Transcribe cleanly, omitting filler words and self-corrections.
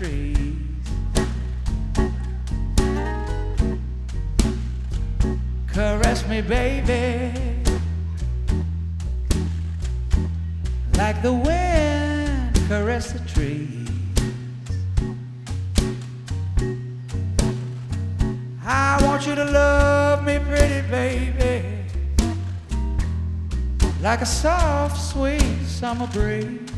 trees. Caress me, baby, like the wind caress the trees. I want you to love me, pretty baby, like a soft, sweet summer breeze.